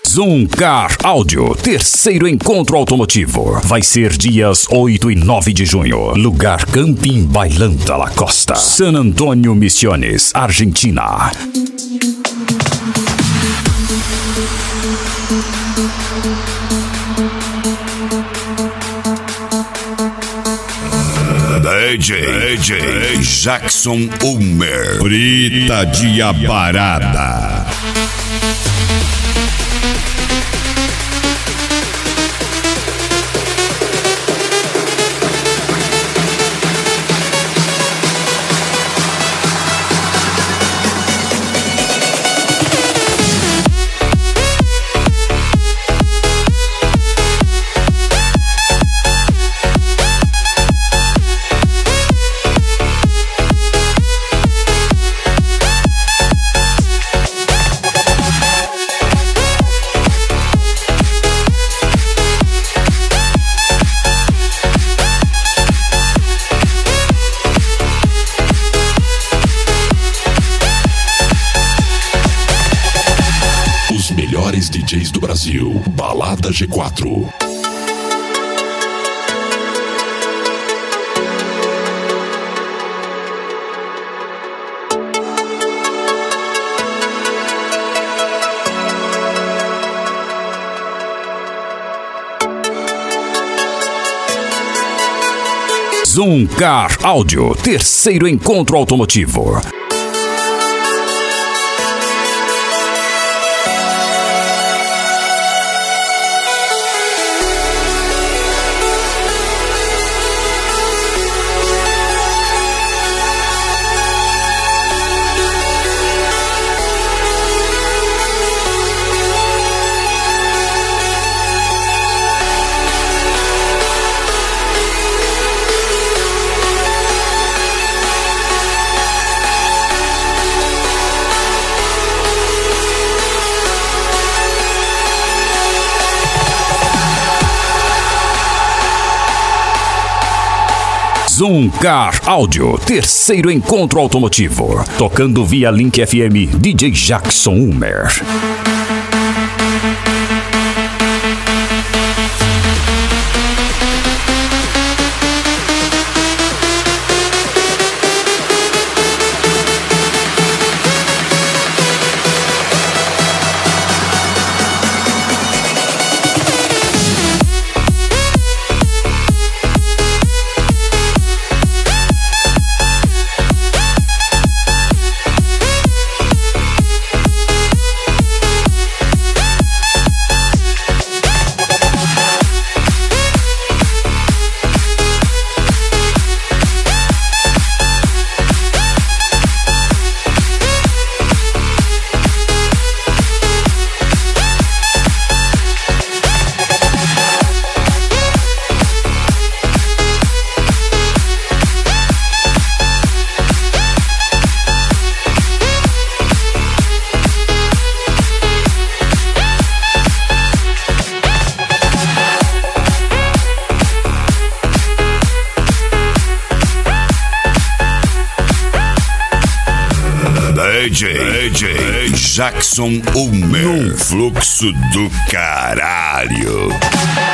Zoom Car Áudio, terceiro encontro automotivo. Vai ser dias 8 e 9 de junho. Lugar Camping Bailanta La Costa, San Antônio Misiones, Argentina. DJ Jackson Ulmer, Brita de Aparada. DJs do Brasil, Balada G4. Zoom Car Áudio, terceiro encontro automotivo. Zoom Car Áudio, terceiro encontro automotivo. Tocando via Link FM, DJ Jackson Ulmer. DJ Jackson Ulmer, no fluxo do caralho.